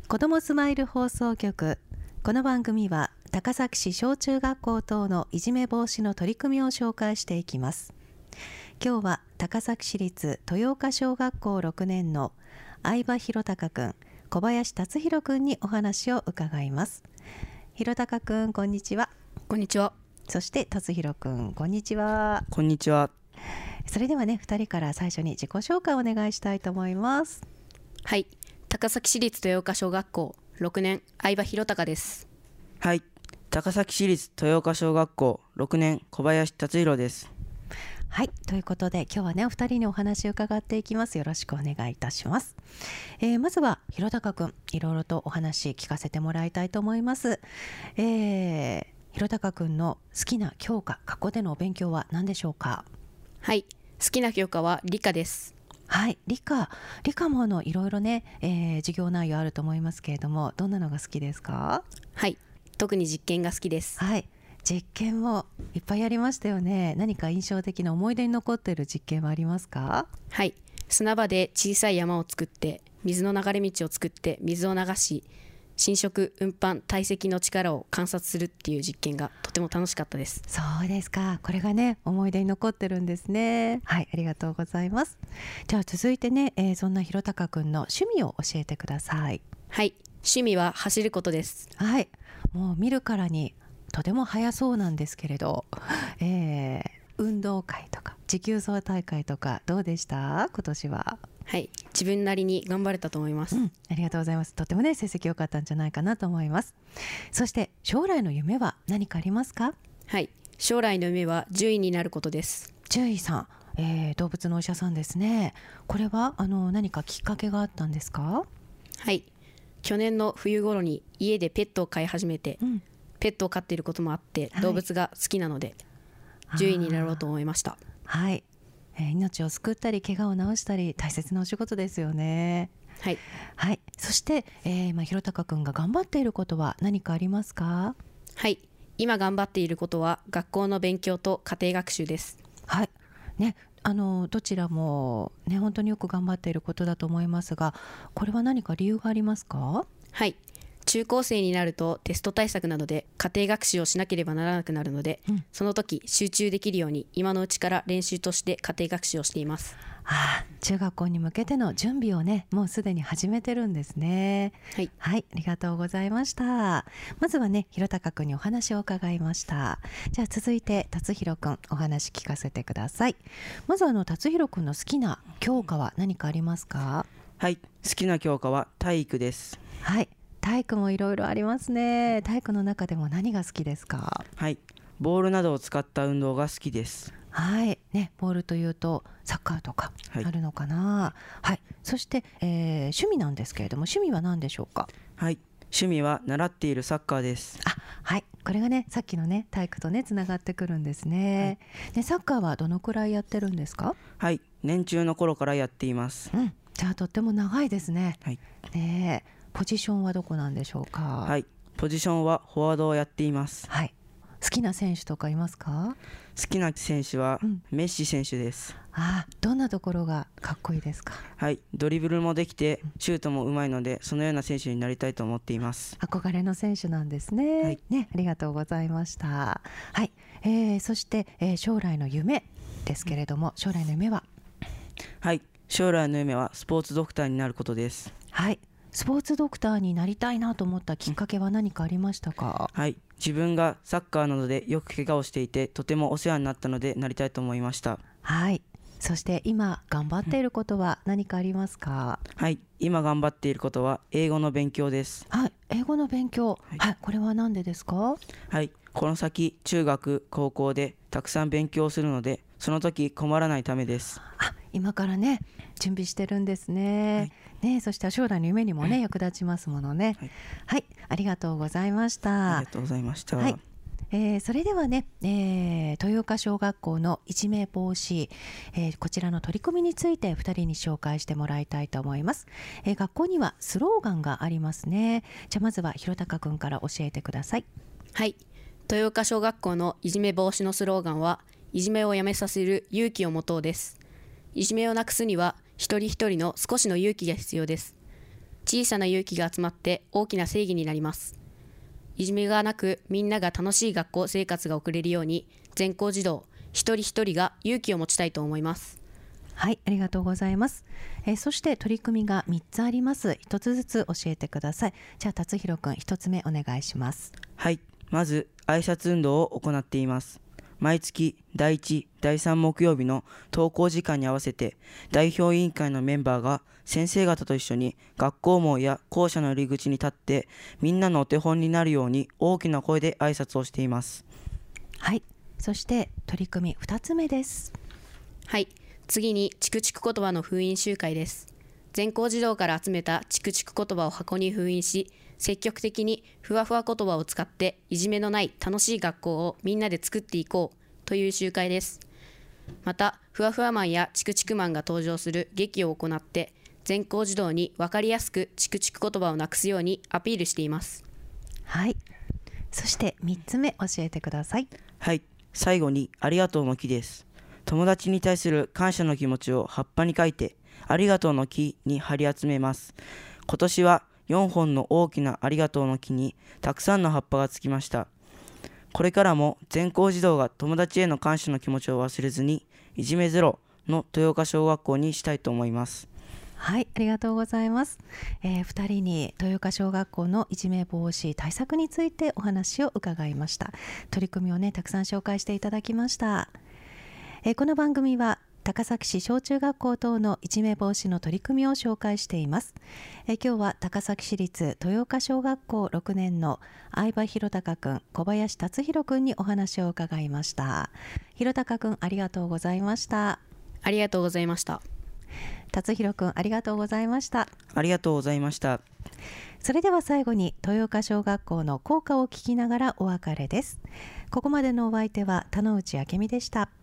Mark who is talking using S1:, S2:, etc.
S1: 子どもスマイル放送局。この番組は高崎市小中学校等のいじめ防止の取り組みを紹介していきます。今日は高崎市立豊岡小学校6年の相葉弘隆くん、小林達弘くんにお話を伺います。弘隆くん、こんにちは。
S2: こんにちは。
S1: そして達弘くん、こんにちは。
S3: こんにちは。
S1: それではね、2人から最初に自己紹介をお願いしたいと思います。
S2: はい、高崎市立豊岡小学校6年相葉弘隆です。
S3: はい、高崎市立豊岡小学校6年小林達弘です。
S1: はい、ということで今日はねお二人にお話を伺っていきます。よろしくお願いいたします。まずは弘隆くん、いろいろとお話聞かせてもらいたいと思います。弘隆くんの好きな教科、学校でのお勉強は何でしょうか？
S2: はい、好きな教科は理科です。
S1: はい、理科もいろいろね、授業内容あると思いますけれども、どんなのが好きですか？
S2: はい、特に実験が好きです。
S1: はい、実験もいっぱいありましたよね。何か印象的な思い出に残っている実験はありますか？
S2: はい、砂場で小さい山を作って水の流れ道を作って水を流し、浸食、運搬、堆積の力を観察するっていう実験がとても楽しかったです。
S1: そうですか。これがね思い出に残ってるんですね。はい、ありがとうございます。じゃあ続いてね、そんな弘隆くんの趣味を教えてください。
S2: はい、趣味は走ることです。
S1: はい、もう見るからにとても速そうなんですけれど、運動会とか持久走大会とかどうでした今年は？
S2: はい、自分なりに頑張れたと思います。
S1: ありがとうございます。とてもね成績良かったんじゃないかなと思います。そして将来の夢は何かありますか？
S2: はい、将来の夢は獣医になることです。
S1: 獣医さん、動物のお医者さんですね。これは何かきっかけがあったんですか？
S2: はい、去年の冬頃に家でペットを飼い始めて、ペットを飼っていることもあって動物が好きなので、獣医になろうと思いました。
S1: はい、命を救ったり怪我を治したり大切なお仕事ですよね。
S2: はい、
S1: はい、そして、弘隆くんが頑張っていることは何かありますか？
S2: はい、今頑張っていることは学校の勉強と家庭学習です。
S1: はいね、どちらもね本当によく頑張っていることだと思いますが、これは何か理由がありますか？
S2: はい、中高生になるとテスト対策などで家庭学習をしなければならなくなるので、その時集中できるように今のうちから練習として家庭学習をしています。
S1: 中学校に向けての準備をねもうすでに始めてるんですね。
S2: はい、
S1: はい、ありがとうございました。まずはね弘隆くんにお話を伺いました。じゃあ続いて達弘くん、お話聞かせてください。まず達弘くんの好きな教科は何かありますか？
S3: はい、好きな教科は体育です。
S1: はい、体育もいろいろありますね。体育の中でも何が好きですか？
S3: はい、ボールなどを使った運動が好きです。
S1: はいね、ボールというとサッカーとかあるのかな。はい、そして、趣味なんですけれども、趣味は何でしょうか？
S3: はい、趣味は習っているサッカーです。
S1: はい、これがねさっきのね体育とねつながってくるんですね。ね、サッカーはどのくらいやってるんですか？
S3: はい、年中の頃からやっています。
S1: じゃあとっても長いですね。
S3: はい、
S1: ね、ポジションはどこなんでしょうか？
S3: はい、ポジションはフォワードをやっています。
S1: はい、好きな選手とかいますか？
S3: 好きな選手はメッシ選手です。
S1: どんなところがかっこいいですか？
S3: はい、ドリブルもできてシュートもうまいので、そのような選手になりたいと思っています。
S1: 憧れの選手なんですね。
S3: はい
S1: ね、ありがとうございました。はい、そして、将来の夢ですけれども、将来の夢は？
S3: はい、将来の夢はスポーツドクターになることです。
S1: はい、スポーツドクターになりたいなと思ったきっかけは何かありましたか？
S3: はい、自分がサッカーなどでよく怪我をしていてとてもお世話になったのでなりたいと思いました。
S1: はい、そして今頑張っていることは何かありますか？
S3: はい、今頑張っていることは英語の勉強です。
S1: はい、英語の勉強、はい、これは何でですか？
S3: はい、この先中学高校でたくさん勉強するので、その時困らないためです。
S1: 今からね準備してるんですね。ね、そして将来の夢にもね、役立ちますものね。はい、ありがとうございました。
S3: ありがとうございました。
S1: はい、それではね、豊岡小学校のいじめ防止、こちらの取り組みについて2人に紹介してもらいたいと思います。学校にはスローガンがありますね。じゃあまずは弘隆くんから教えてください。
S2: はい、豊岡小学校のいじめ防止のスローガンは、いじめをやめさせる勇気を持とうです。いじめをなくすには一人一人の少しの勇気が必要です。 小さな勇気が集まって大きな正義になります。いじめがなくみんなが楽しい学校生活が送れるように、全校児童一人一人が勇気を持ちたいと思います。
S1: はい、ありがとうございます。そして取り組みが3つあります。1つずつ教えてください。じゃあ達弘くん、1つ目お願いします。
S3: はい、まず挨拶運動を行っています。毎月第1、第3木曜日の登校時間に合わせて、代表委員会のメンバーが先生方と一緒に学校門や校舎の入り口に立って、みんなのお手本になるように大きな声で挨拶をしています。
S1: はい、そして取り組み2つ目です。
S2: はい、次にチクチク言葉の封印集会です。全校児童から集めたチクチク言葉を箱に封印し、積極的にふわふわ言葉を使っていじめのない楽しい学校をみんなで作っていこうという集会です。またふわふわマンやチクチクマンが登場する劇を行って、全校児童に分かりやすくチクチク言葉をなくすようにアピールしています。
S1: はい、そして3つ目教えてください。
S3: はい、最後にありがとうの木です。友達に対する感謝の気持ちを葉っぱに書いて、ありがとうの木に貼り集めます。今年は4本の大きなありがとうの木にたくさんの葉っぱがつきました。これからも全校児童が友達への感謝の気持ちを忘れずに、いじめゼロの豊岡小学校にしたいと思います。
S1: はい、ありがとうございます。2人に豊岡小学校のいじめ防止対策についてお話を伺いました。取り組みをね、たくさん紹介していただきました。この番組は高崎市小中学校等のいじめ防止の取り組みを紹介しています。今日は高崎市立豊岡小学校6年の相葉弘隆くん、小林達弘くんにお話を伺いました。弘隆くん、ありがとうございました。
S2: ありがとうございました。
S1: 達弘くん、ありがとうございました。
S3: ありがとうございました。
S1: それでは最後に豊岡小学校の校歌を聞きながらお別れです。ここまでのお相手は田之内明美でした。